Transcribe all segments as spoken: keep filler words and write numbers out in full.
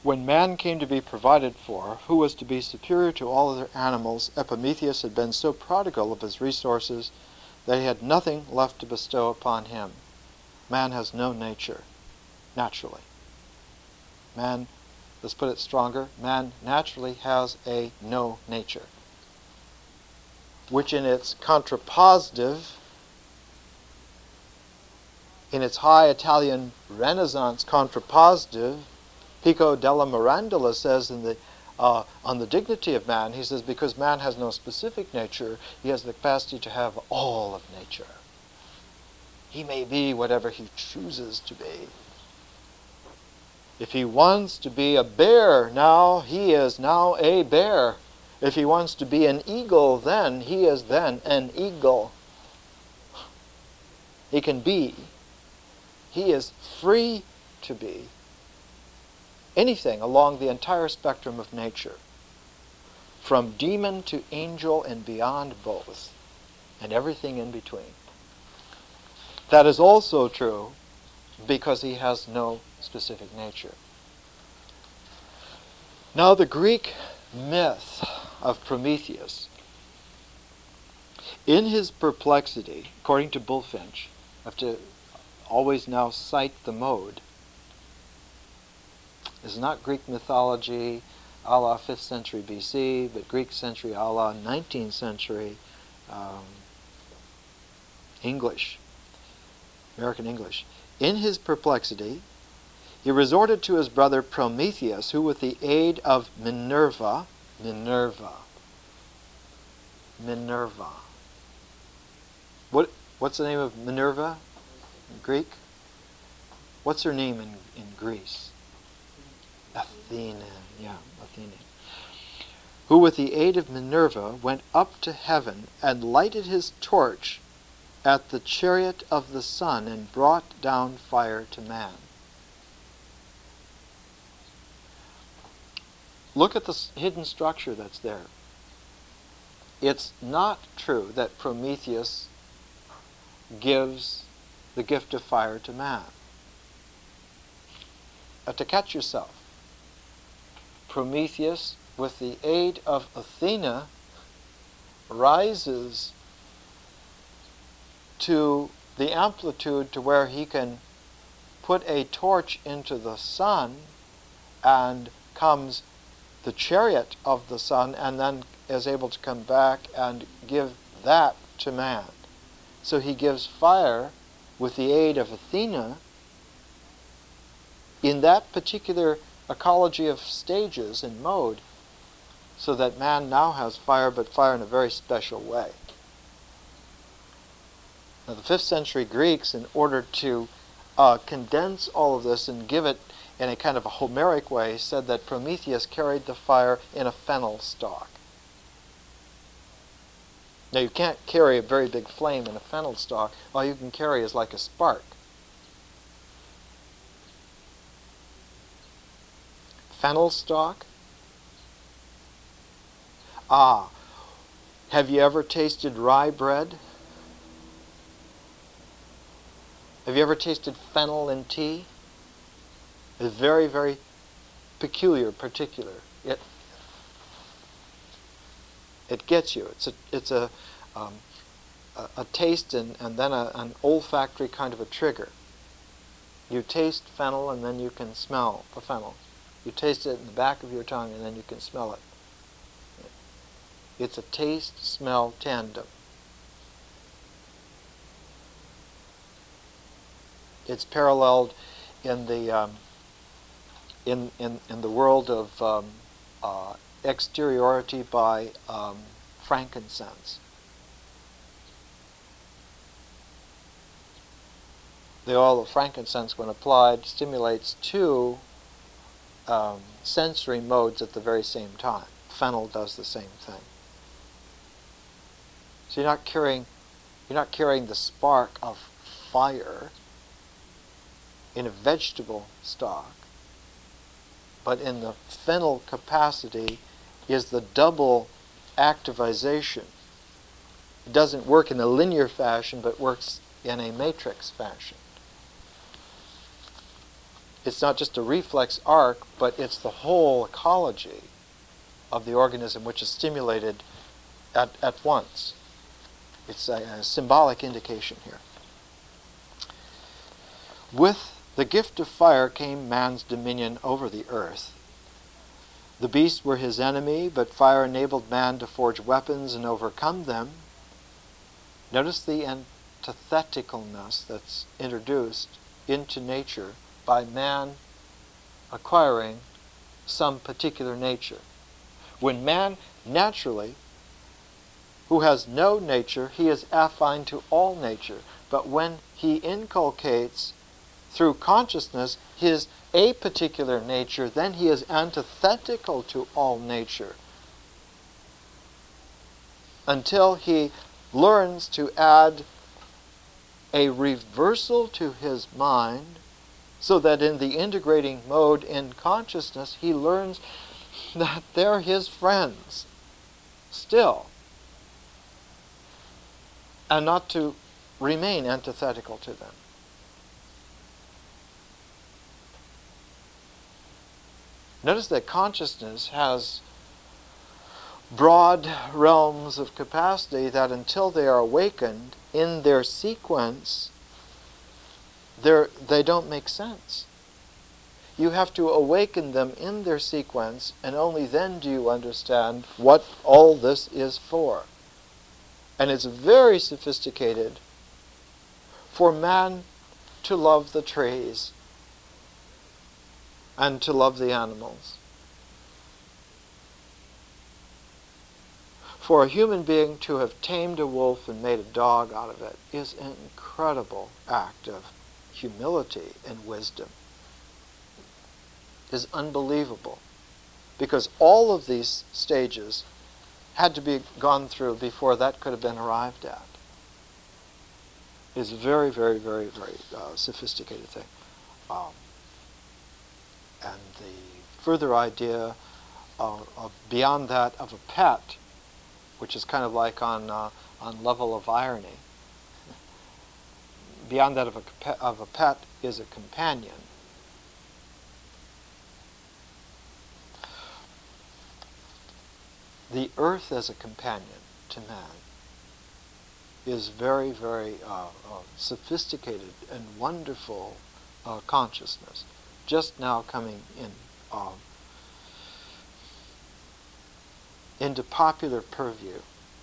When man came to be provided for, who was to be superior to all other animals, Epimetheus had been so prodigal of his resources that he had nothing left to bestow upon him. Man has no nature, naturally. Man, let's put it stronger, man naturally has a no nature, which in its contrapositive, in its high Italian Renaissance contrapositive, Pico della Mirandola says in the, uh, on the dignity of man, he says, because man has no specific nature, he has the capacity to have all of nature. He may be whatever he chooses to be. If he wants to be a bear now, he is now a bear. If he wants to be an eagle then, he is then an eagle. He can be. He is free to be anything along the entire spectrum of nature, from demon to angel and beyond both, and everything in between. That is also true because he has no specific nature. Now the Greek myth of Prometheus, in his perplexity, according to Bulfinch, I have to always now cite the mode. This is not Greek mythology a la fifth century B C, but Greek century a la nineteenth century um, English, American English. In his perplexity, he resorted to his brother Prometheus, who with the aid of Minerva, Minerva, Minerva. What, what's the name of Minerva in Greek? What's her name in, in Greece? Athena, yeah, Athena. Who with the aid of Minerva went up to heaven and lighted his torch at the chariot of the sun and brought down fire to man. Look at the hidden structure that's there. It's not true that Prometheus gives the gift of fire to man. Uh, to catch yourself, Prometheus, with the aid of Athena, rises to the amplitude to where he can put a torch into the sun, and comes the chariot of the sun, and then is able to come back and give that to man. So he gives fire with the aid of Athena in that particular ecology of stages and mode, so that man now has fire, but fire in a very special way. Now the fifth century Greeks, in order to uh, condense all of this and give it in a kind of a Homeric way, said that Prometheus carried the fire in a fennel stalk. Now you can't carry a very big flame in a fennel stalk. All you can carry is like a spark. Fennel stalk? Ah, have you ever tasted rye bread? Have you ever tasted fennel in tea? It's very, very peculiar, particular. It it gets you. It's a it's a um, a, a taste and and then a, an olfactory kind of a trigger. You taste fennel and then you can smell the fennel. You taste it in the back of your tongue and then you can smell it. It's a taste-smell tandem. It's paralleled in the um, in, in in the world of um, uh, exteriority by um, frankincense. The oil of frankincense, when applied, stimulates two um, sensory modes at the very same time. Fennel does the same thing. So you're not carrying you're not carrying the spark of fire in a vegetable stalk, but in the fennel capacity is the double activization. It doesn't work in a linear fashion, but works in a matrix fashion. It's not just a reflex arc, but it's the whole ecology of the organism which is stimulated at, at once. It's a, a symbolic indication here. With the gift of fire came man's dominion over the earth. The beasts were his enemy, but fire enabled man to forge weapons and overcome them. Notice the antitheticalness that's introduced into nature by man acquiring some particular nature. When man naturally, who has no nature, he is affine to all nature. But when he inculcates through consciousness his a particular nature, then he is antithetical to all nature, until he learns to add a reversal to his mind, so that in the integrating mode in consciousness he learns that they're his friends still, and not to remain antithetical to them. Notice that consciousness has broad realms of capacity that until they are awakened in their sequence, they're, they don't make sense. You have to awaken them in their sequence, and only then do you understand what all this is for. And it's very sophisticated for man to love the trees and to love the animals. For a human being to have tamed a wolf and made a dog out of it is an incredible act of humility and wisdom. It is unbelievable, because all of these stages had to be gone through before that could have been arrived at. It is a very, very, very, very uh, sophisticated thing. Um, and the further idea of, of beyond that of a pet, which is kind of like on uh, on level of irony. Beyond that of a of a pet is a companion. The earth as a companion to man is very, very uh, uh, sophisticated and wonderful uh, consciousness, just now coming in uh, into popular purview.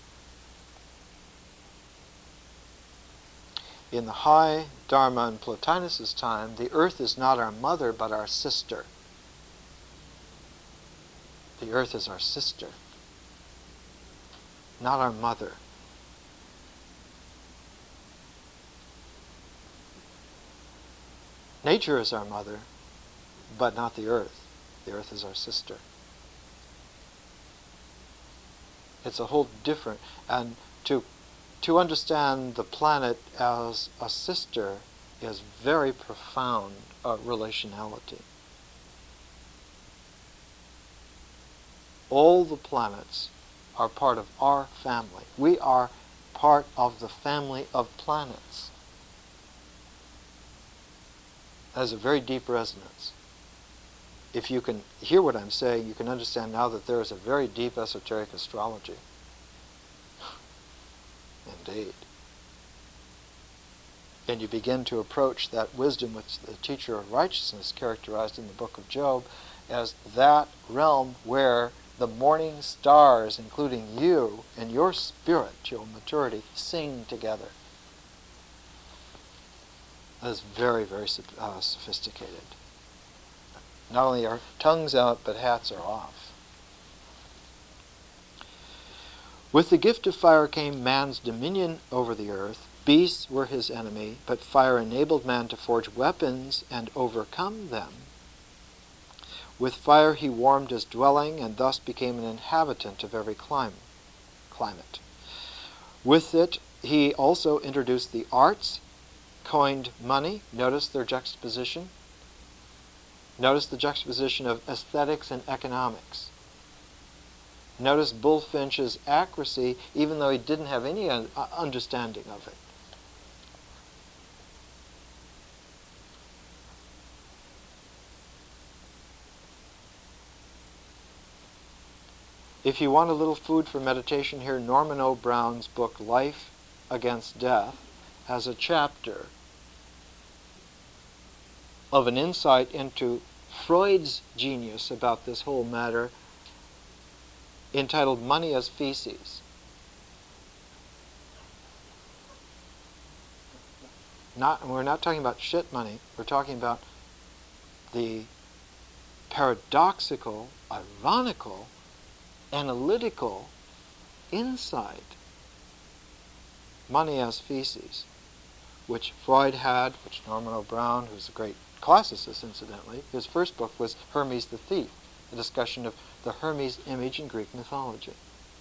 In the high Dharma and Plotinus' time, the earth is not our mother, but our sister. The earth is our sister, not our mother. Nature is our mother, but not the earth. The earth is our sister. It's a whole different, and to to understand the planet as a sister is very profound uh, relationality. All the planets are part of our family. We are part of the family of planets. That has a very deep resonance. If you can hear what I'm saying, you can understand now that there is a very deep esoteric astrology. Indeed. And you begin to approach that wisdom which the teacher of righteousness characterized in the book of Job as that realm where the morning stars, including you and your spiritual maturity, sing together. That is very, very uh, sophisticated. Not only are tongues out, but hats are off. With the gift of fire came man's dominion over the earth. Beasts were his enemy, but fire enabled man to forge weapons and overcome them. With fire he warmed his dwelling, and thus became an inhabitant of every clim- climate. With it he also introduced the arts, coined money. Notice their juxtaposition. Notice the juxtaposition of aesthetics and economics. Notice Bullfinch's accuracy, even though he didn't have any un- understanding of it. If you want a little food for meditation here, Norman O. Brown's book, Life Against Death, has a chapter of an insight into Freud's genius about this whole matter, entitled Money as Feces. Not, we're not talking about shit money, we're talking about the paradoxical, ironical, analytical insight, money as feces, which Freud had, which Norman O. Brown, who's a great classicist incidentally, his first book was Hermes the Thief, a discussion of the Hermes image in Greek mythology.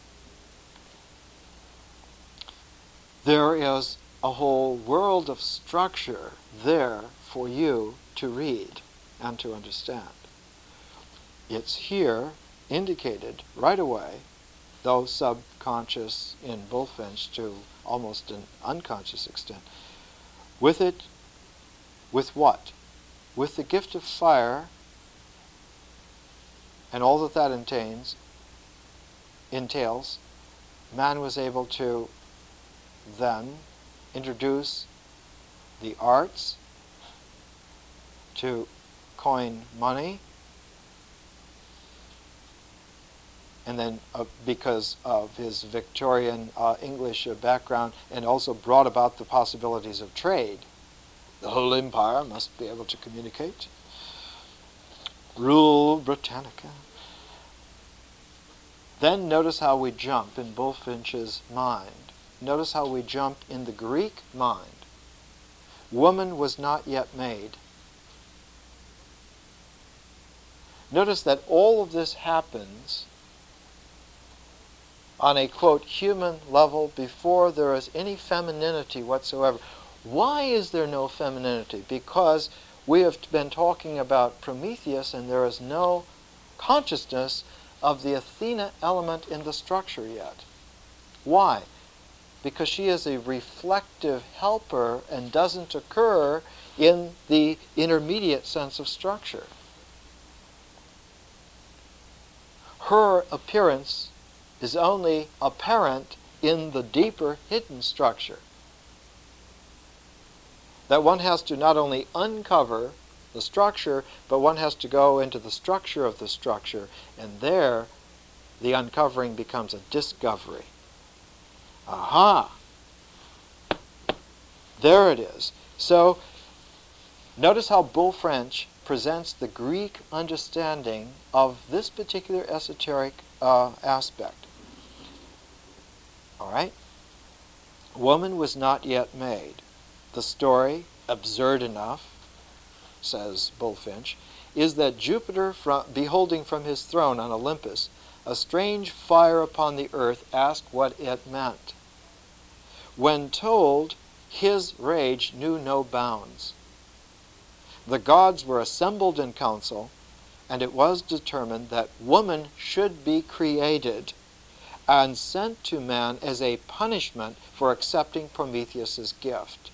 There is a whole world of structure there for you to read and to understand. It's here indicated right away, though subconscious in Bulfinch to almost an unconscious extent. With it, with what? With the gift of fire and all that that entails, entails, man was able to then introduce the arts to coin money, and then uh, because of his Victorian uh, English uh, background, and also brought about the possibilities of trade. The whole empire must be able to communicate. Rule Britannica. Then notice how we jump in Bulfinch's mind. Notice how we jump in the Greek mind. Woman was not yet made. Notice that all of this happens on a, quote, human level before there is any femininity whatsoever. Why is there no femininity? Because we have been talking about Prometheus and there is no consciousness of the Athena element in the structure yet. Why? Because she is a reflective helper and doesn't occur in the intermediate sense of structure. Her appearance is only apparent in the deeper hidden structure. That one has to not only uncover the structure, but one has to go into the structure of the structure, and there the uncovering becomes a discovery. Aha! There it is. So notice how Bulfinch presents the Greek understanding of this particular esoteric uh, aspect. All right? Woman was not yet made. The story, absurd enough, says Bulfinch, is that Jupiter, from, beholding from his throne on Olympus a strange fire upon the earth, asked what it meant. When told, his rage knew no bounds. The gods were assembled in council, and it was determined that woman should be created and sent to man as a punishment for accepting Prometheus's gift.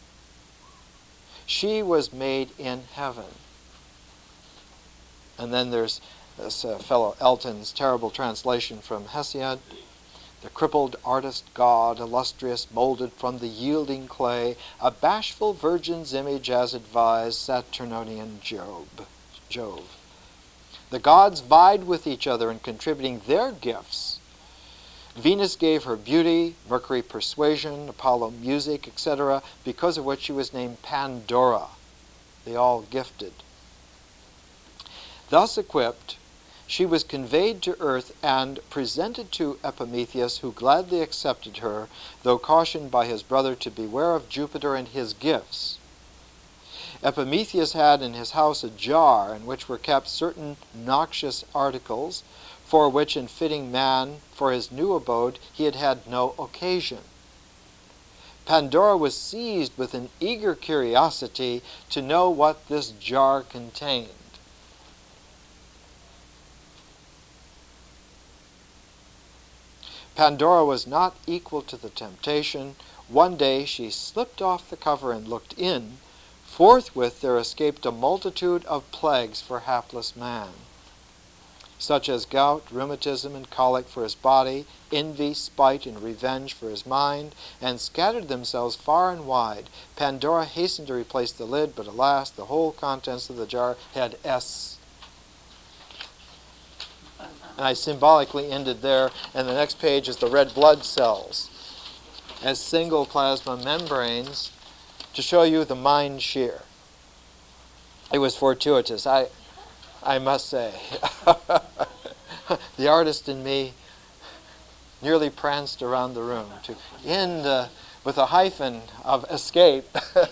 She was made in heaven. And then there's this uh, fellow Elton's terrible translation from Hesiod. The crippled artist god, illustrious, molded from the yielding clay, a bashful virgin's image as advised Saturnonian Job. Jove. The gods vied with each other in contributing their gifts. Venus gave her beauty, Mercury persuasion, Apollo music, et cetera, because of which she was named Pandora, the all-gifted. Thus equipped, she was conveyed to earth and presented to Epimetheus, who gladly accepted her, though cautioned by his brother to beware of Jupiter and his gifts. Epimetheus had in his house a jar in which were kept certain noxious articles, for which in fitting man for his new abode he had had no occasion. Pandora was seized with an eager curiosity to know what this jar contained. Pandora was not equal to the temptation. One day she slipped off the cover and looked in. Forthwith there escaped a multitude of plagues for hapless man. such as gout, rheumatism, and colic for his body, envy, spite, and revenge for his mind, and scattered themselves far and wide. Pandora hastened to replace the lid, but alas, the whole contents of the jar had S. And I symbolically ended there, and the next page is the red blood cells as single plasma membranes to show you the mind shear. It was fortuitous, I, I must say. The artist in me nearly pranced around the room to end uh, with a hyphen of escape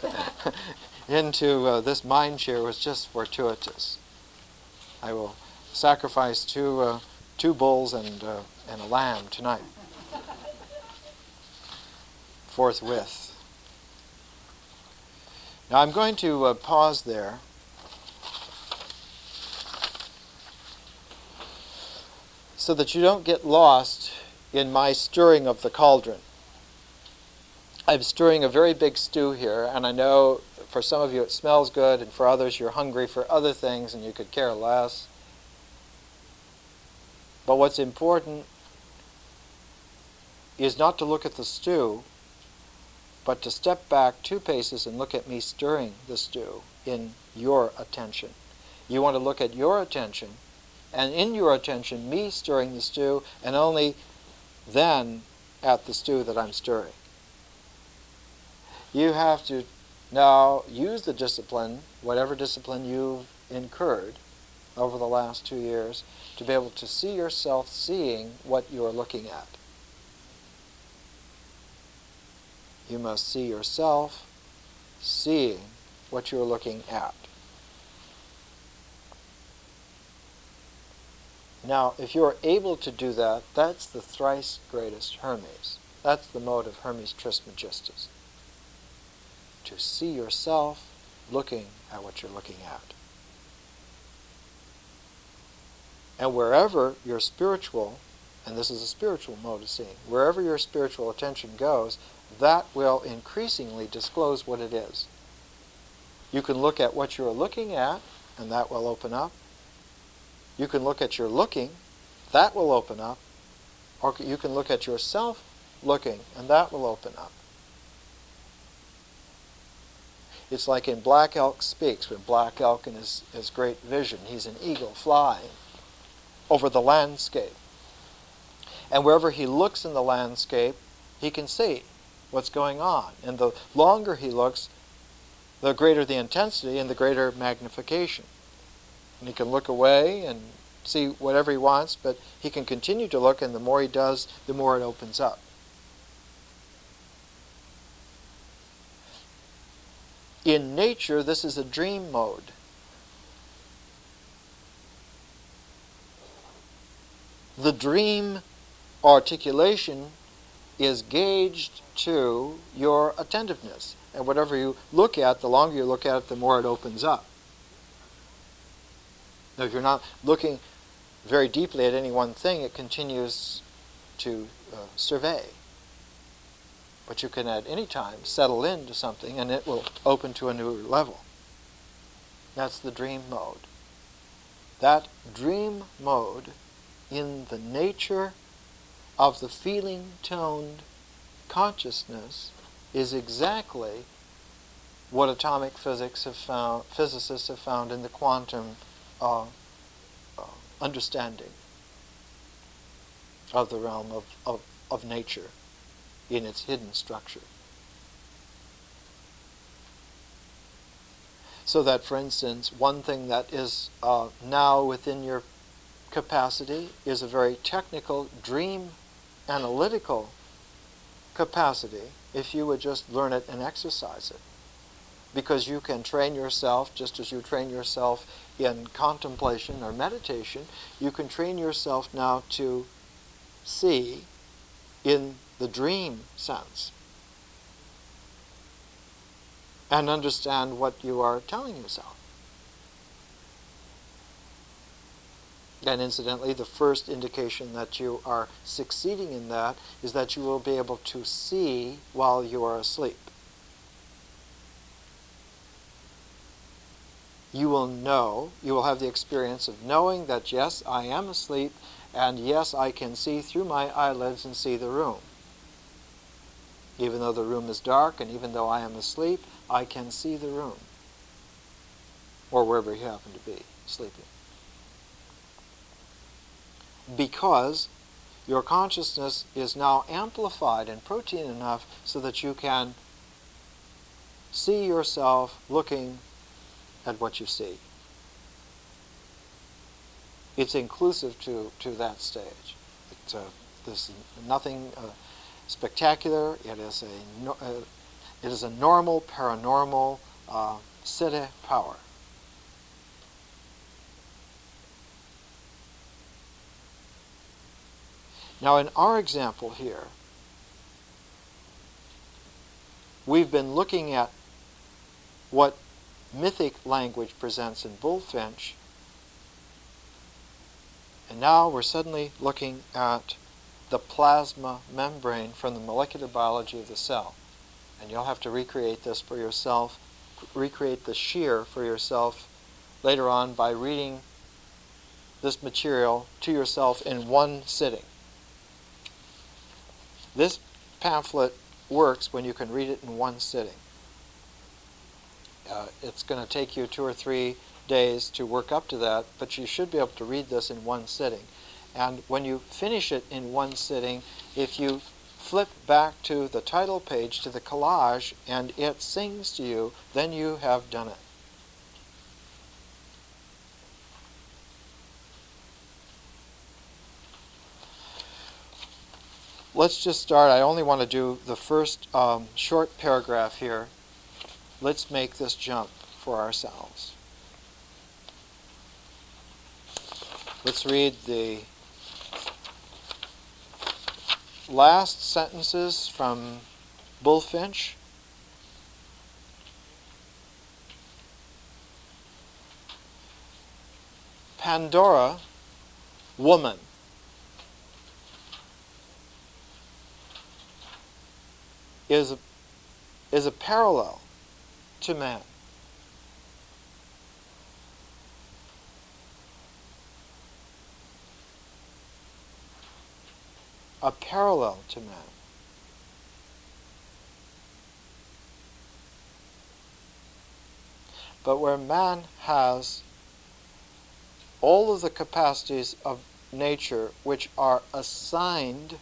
into uh, this mind shear was just fortuitous. I will sacrifice two, uh, two bulls and, uh, and a lamb tonight. Forthwith. Now I'm going to uh, pause there. So that you don't get lost in my stirring of the cauldron. I'm stirring a very big stew here, and I know for some of you it smells good, and for others you're hungry for other things and you could care less. But what's important is not to look at the stew, but to step back two paces and look at me stirring the stew in your attention. You want to look at your attention, and in your attention, me stirring the stew, and only then at the stew that I'm stirring. You have to now use the discipline, whatever discipline you've incurred over the last two years, to be able to see yourself seeing what you're looking at. You must see yourself seeing what you're looking at. Now, if you're able to do that, that's the thrice greatest Hermes. That's the mode of Hermes Trismegistus. To see yourself looking at what you're looking at. And wherever your spiritual, and this is a spiritual mode of seeing, wherever your spiritual attention goes, that will increasingly disclose what it is. You can look at what you're looking at, and that will open up. You can look at your looking, that will open up. Or you can look at yourself looking, and that will open up. It's like in Black Elk Speaks, when Black Elk in his, his great vision, he's an eagle flying over the landscape. And wherever he looks in the landscape, he can see what's going on. And the longer he looks, the greater the intensity and the greater magnification. And he can look away and see whatever he wants, but he can continue to look, and the more he does, the more it opens up. In nature, this is a dream mode. The dream articulation is gauged to your attentiveness. And whatever you look at, the longer you look at it, the more it opens up. Now, if you're not looking very deeply at any one thing, it continues to uh, survey. But you can at any time settle into something, and it will open to a new level. That's the dream mode. That dream mode, in the nature of the feeling-toned consciousness, is exactly what atomic physics have found, physicists have found in the quantum uh, uh, understanding of the realm of, of, of nature in its hidden structure. So that, for instance, one thing that is uh, now within your capacity is a very technical, dream analytical capacity if you would just learn it and exercise it. Because you can train yourself, just as you train yourself in contemplation or meditation, you can train yourself now to see in the dream sense and understand what you are telling yourself. And incidentally, the first indication that you are succeeding in that is that you will be able to see while you are asleep. you will know, you will have the experience of knowing that yes, I am asleep, and yes, I can see through my eyelids and see the room. Even though the room is dark, and even though I am asleep, I can see the room. Or wherever you happen to be, sleeping. Because your consciousness is now amplified in protein enough so that you can see yourself looking at what you see. It's inclusive to, to that stage. It's, uh, there's nothing uh, spectacular. It is a, no, uh, it is a normal, paranormal uh, siddha power. Now, in our example here, we've been looking at what mythic language presents in Bullfinch, and now we're suddenly looking at the plasma membrane from the molecular biology of the cell. And you'll have to recreate this for yourself, recreate the shear for yourself later on by reading this material to yourself in one sitting. This pamphlet works when you can read it in one sitting. Uh, it's going to take you two or three days to work up to that, but you should be able to read this in one sitting. And when you finish it in one sitting, if you flip back to the title page, to the collage, and it sings to you, then you have done it. Let's just start. I only want to do the first um, short paragraph here. Let's make this jump for ourselves. Let's read the last sentences from Bullfinch. Pandora, woman, is a, is a parallel to man. A parallel to man. But where man has all of the capacities of nature which are assigned,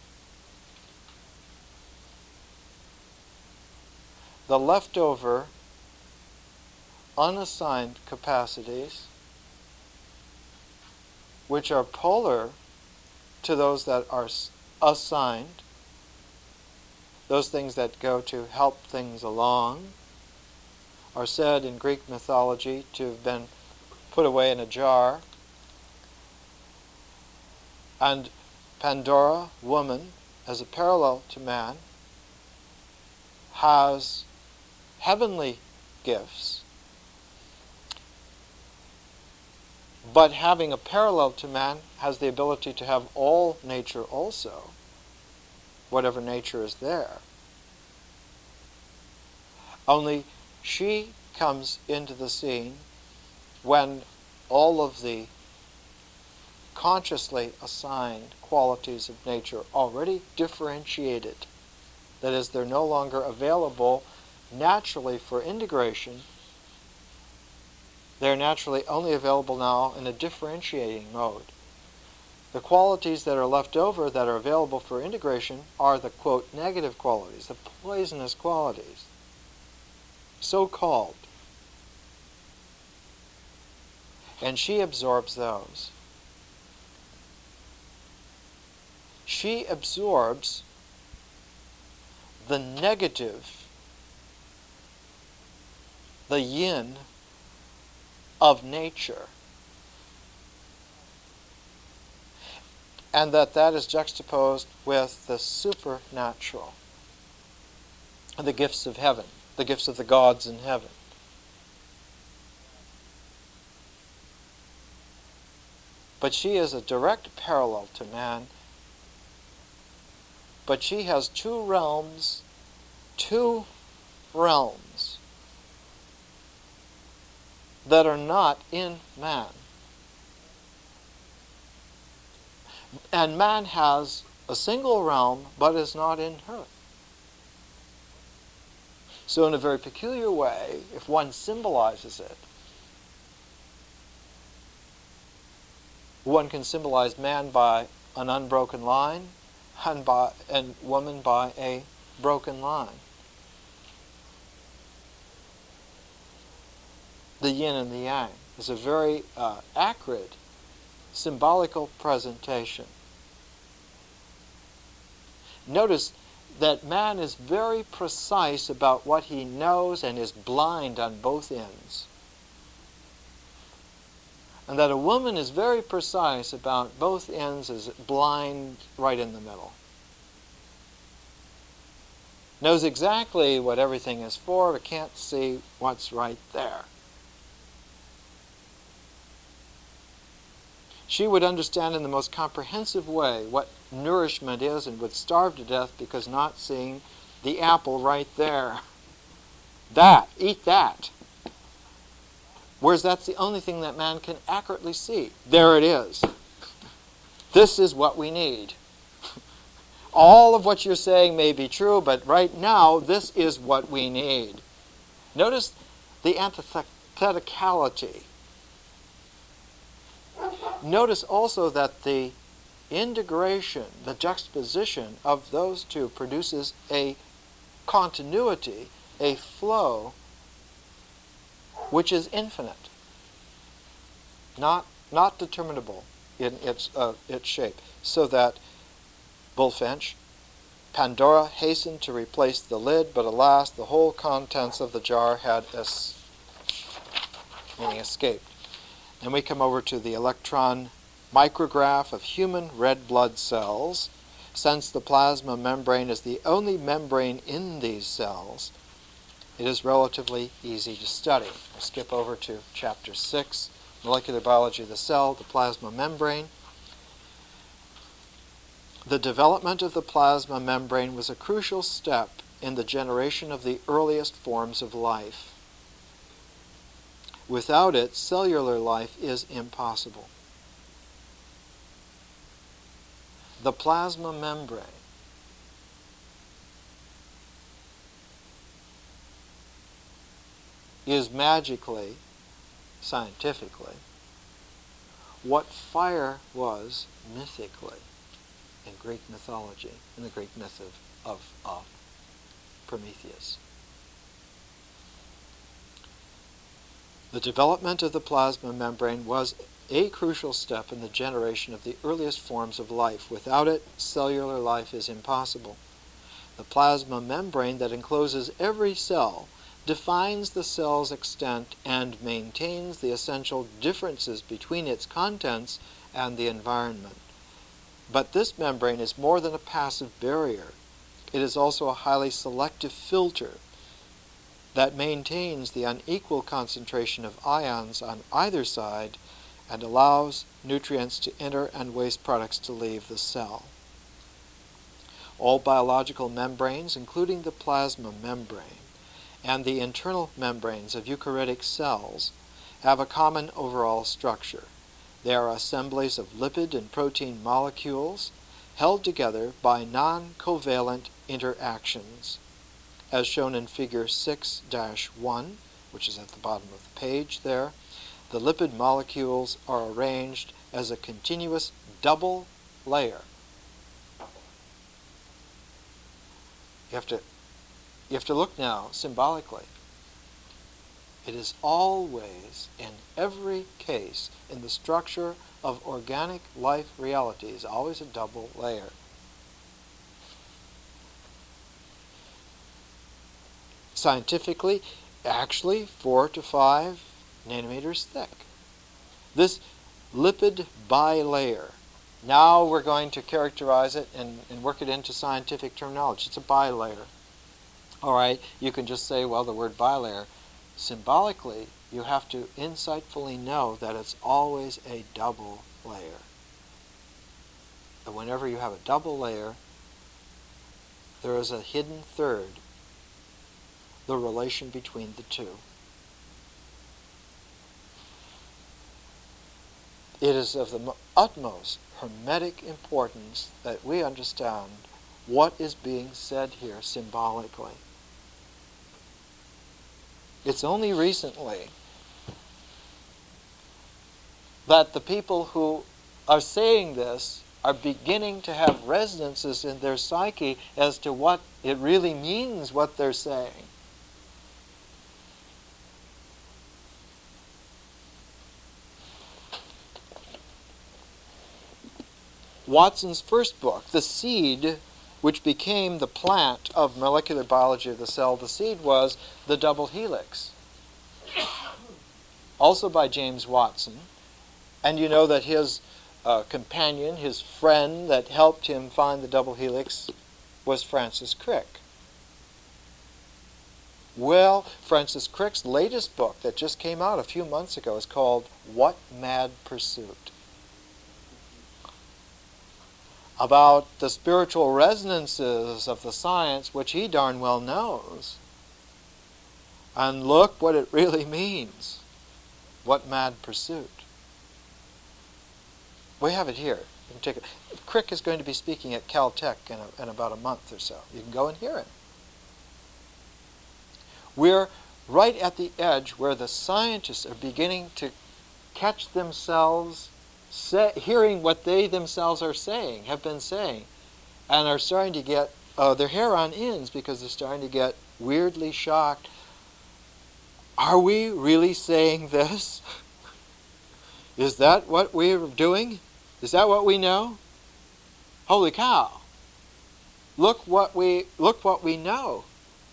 the leftover unassigned capacities, which are polar to those that are assigned, those things that go to help things along, are said in Greek mythology to have been put away in a jar. And Pandora, woman, as a parallel to man, has heavenly gifts, but having a parallel to man has the ability to have all nature also, whatever nature is there. Only she comes into the scene when all of the consciously assigned qualities of nature already differentiated, that is, they're no longer available naturally for integration. They're naturally only available now in a differentiating mode. The qualities that are left over that are available for integration are the, quote, negative qualities, the poisonous qualities, so-called. And she absorbs those. She absorbs the negative, the yin of nature, and that that is juxtaposed with the supernatural, the gifts of heaven, the gifts of the gods in heaven. But she is a direct parallel to man, but she has two realms, two realms that are not in man. And man has a single realm, but is not in her. So in a very peculiar way, if one symbolizes it, one can symbolize man by an unbroken line and, by, and woman by a broken line. The yin and the yang is a very uh, accurate symbolical presentation. Notice that man is very precise about what he knows and is blind on both ends. And that a woman is very precise about both ends, is blind right in the middle. Knows exactly what everything is for, but can't see what's right there. She would understand in the most comprehensive way what nourishment is and would starve to death because not seeing the apple right there. That, eat that. Whereas that's the only thing that man can accurately see. There it is. This is what we need. All of what you're saying may be true, but right now, this is what we need. Notice the antitheticality. Notice also that the integration, the juxtaposition of those two produces a continuity, a flow, which is infinite, not, not determinable in its, uh, its shape. So that, Bullfinch, Pandora hastened to replace the lid, but alas, the whole contents of the jar had es- meaning escaped. Then we come over to the electron micrograph of human red blood cells. Since the plasma membrane is the only membrane in these cells, it is relatively easy to study. I'll skip over to chapter six, Molecular Biology of the Cell, the plasma membrane. The development of the plasma membrane was a crucial step in the generation of the earliest forms of life. Without it, cellular life is impossible. The plasma membrane is magically, scientifically, what fire was mythically in Greek mythology, in the Greek myth of, of, of Prometheus. The development of the plasma membrane was a crucial step in the generation of the earliest forms of life. Without it, cellular life is impossible. The plasma membrane that encloses every cell defines the cell's extent and maintains the essential differences between its contents and the environment. But this membrane is more than a passive barrier. It is also a highly selective filter that maintains the unequal concentration of ions on either side and allows nutrients to enter and waste products to leave the cell. All biological membranes, including the plasma membrane and the internal membranes of eukaryotic cells, have a common overall structure. They are assemblies of lipid and protein molecules held together by non-covalent interactions. As shown in figure six dash one, which is at the bottom of the page there, the lipid molecules are arranged as a continuous double layer. You have to, you have to look now symbolically. It is always, in every case, in the structure of organic life realities, always a double layer. Scientifically, actually four to five nanometers thick. This lipid bilayer, now we're going to characterize it and, and work it into scientific terminology. It's a bilayer. All right, you can just say, well, the word bilayer. Symbolically, you have to insightfully know that it's always a double layer. And whenever you have a double layer, there is a hidden third, the relation between the two. it is of the utmost hermetic importance that we understand what is being said here symbolically. It's only recently that the people who are saying this are beginning to have resonances in their psyche as to what it really means, what they're saying. Watson's first book, The Seed, which became the plant of molecular biology of the cell, the seed was the double helix, also by James Watson. And you know that his uh, companion, his friend that helped him find the double helix was Francis Crick. Well, Francis Crick's latest book that just came out a few months ago is called What Mad Pursuit? About the spiritual resonances of the science, which he darn well knows. And look what it really means. What mad pursuit. We have it here. You can take it. Crick is going to be speaking at Caltech in, a, in about a month or so. You can go and hear him. We're right at the edge where the scientists are beginning to catch themselves Say, hearing what they themselves are saying, have been saying, and are starting to get uh, their hair on ends because they're starting to get weirdly shocked. Are we really saying this? Is that what we're doing? Is that what we know? Holy cow! Look what we look what we know.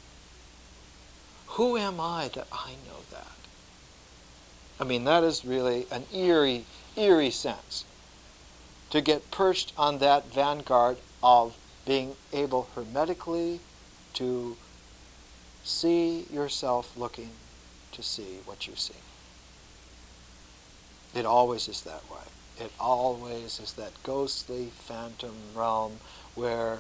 Who am I that I know that? I mean, that is really an eerie. eerie sense to get perched on that vanguard of being able hermetically to see yourself looking to see what you see. It always is that way. It always is that ghostly phantom realm where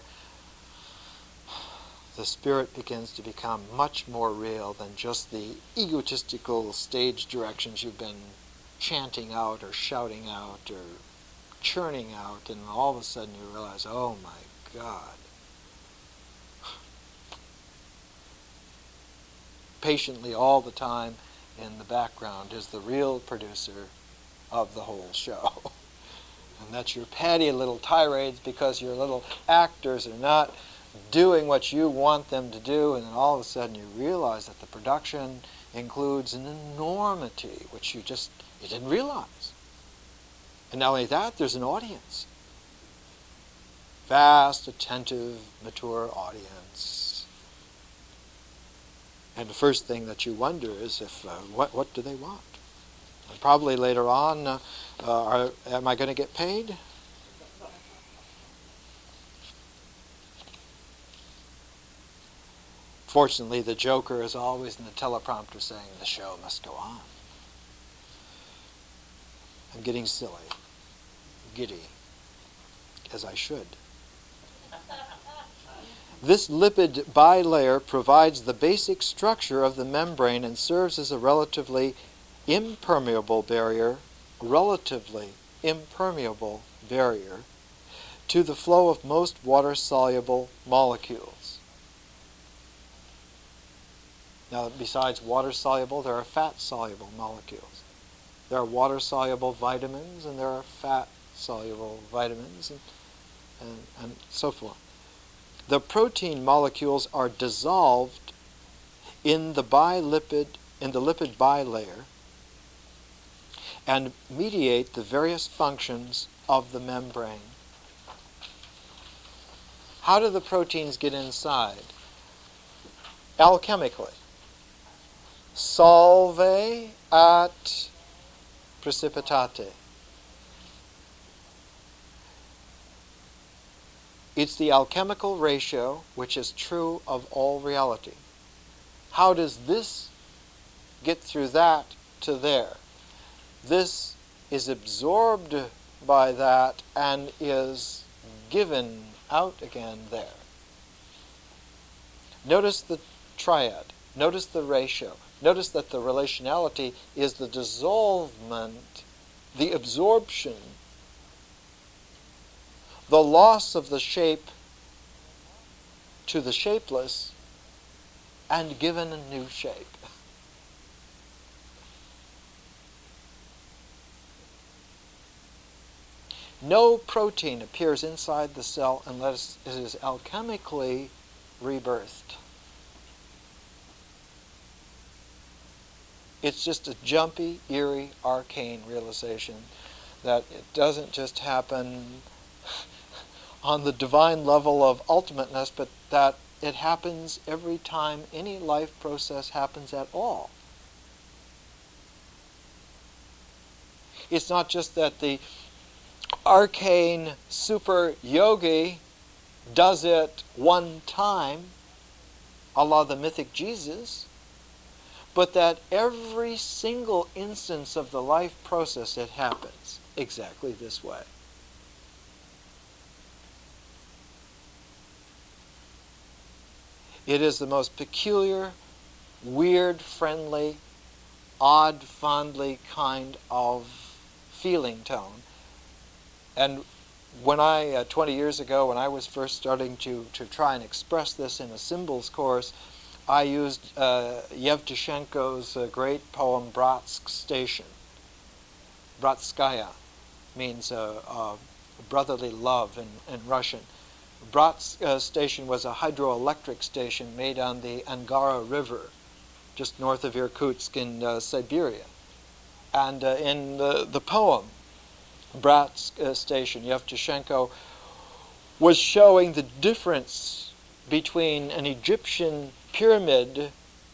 the spirit begins to become much more real than just the egotistical stage directions you've been chanting out or shouting out or churning out, and all of a sudden you realize, oh my God. Patiently all the time in the background is the real producer of the whole show. And that's your petty little tirades because your little actors are not doing what you want them to do, and then all of a sudden you realize that the production includes an enormity which you just you didn't realize. And not only that, there's an audience. Vast, attentive, mature audience. And the first thing that you wonder is if uh, what what do they want? And probably later on, uh, uh, are, am I going to get paid? Fortunately, the joker is always in the teleprompter saying, the show must go on. I'm getting silly, giddy, as I should. This lipid bilayer provides the basic structure of the membrane and serves as a relatively impermeable barrier, relatively impermeable barrier to the flow of most water-soluble molecules. Now, besides water-soluble, there are fat-soluble molecules. There are water-soluble vitamins, and there are fat-soluble vitamins, and, and, and so forth. The protein molecules are dissolved in the bilipid, in the lipid bilayer, and mediate the various functions of the membrane. How do the proteins get inside? Alchemically. Solve at precipitate. It's the alchemical ratio which is true of all reality. How does this get through that to there? This is absorbed by that and is given out again there. Notice the triad. Notice the ratio. Notice that the relationality is the dissolvement, the absorption, the loss of the shape to the shapeless, and given a new shape. No protein appears inside the cell unless it is alchemically rebirthed. It's just a jumpy, eerie, arcane realization that it doesn't just happen on the divine level of ultimateness, but that it happens every time any life process happens at all. It's not just that the arcane super yogi does it one time, a la the mythic Jesus, but that every single instance of the life process it happens exactly this way. It is the most peculiar, weird, friendly, odd, fondly kind of feeling tone. And when I, uh, twenty years ago, when I was first starting to, to try and express this in a symbols course, I used uh, Yevtushenko's uh, great poem, Bratsk Station. Bratskaya means uh, uh, brotherly love in, in Russian. Bratsk uh, Station was a hydroelectric station made on the Angara River, just north of Irkutsk in uh, Siberia. And uh, in the, the poem, Bratsk uh, Station, Yevtushenko was showing the difference between an Egyptian pyramid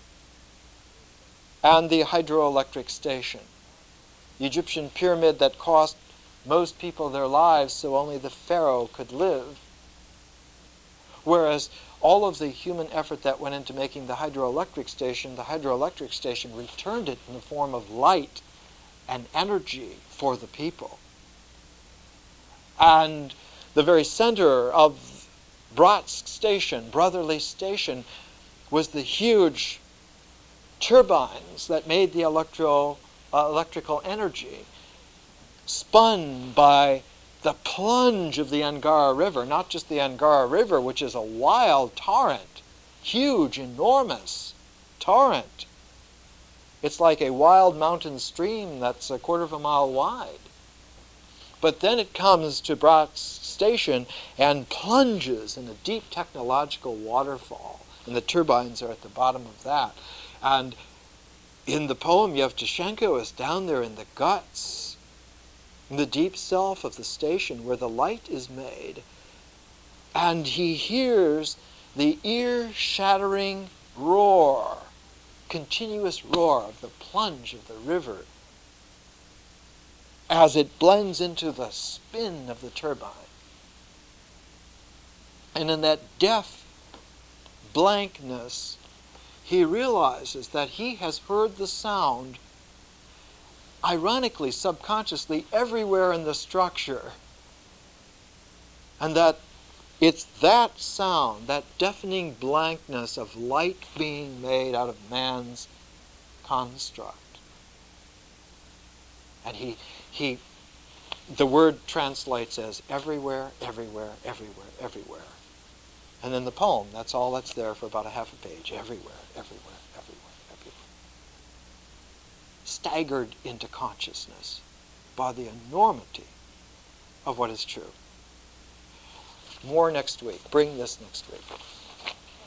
and the hydroelectric station. The Egyptian pyramid that cost most people their lives so only the pharaoh could live, whereas all of the human effort that went into making the hydroelectric station, the hydroelectric station returned it in the form of light and energy for the people. And the very center of Bratsk Station, Brotherly Station, was the huge turbines that made the electro, uh, electrical energy, spun by the plunge of the Angara River, not just the Angara River, which is a wild torrent, huge, enormous torrent. It's like a wild mountain stream that's a quarter of a mile wide. But then it comes to Bratsk Station and plunges in a deep technological waterfall, and the turbines are at the bottom of that. And in the poem, Yevtushenko is down there in the guts, in the deep self of the station where the light is made, and he hears the ear-shattering roar, continuous roar of the plunge of the river as it blends into the spin of the turbine. And in that deaf blankness, he realizes that he has heard the sound, ironically, subconsciously, everywhere in the structure. And that it's that sound, that deafening blankness of light being made out of man's construct. And he, he, the word translates as everywhere, everywhere, everywhere, everywhere. And in the poem, that's all that's there for about a half a page. Everywhere, everywhere, everywhere, everywhere. Staggered into consciousness by the enormity of what is true. More next week. Bring this next week.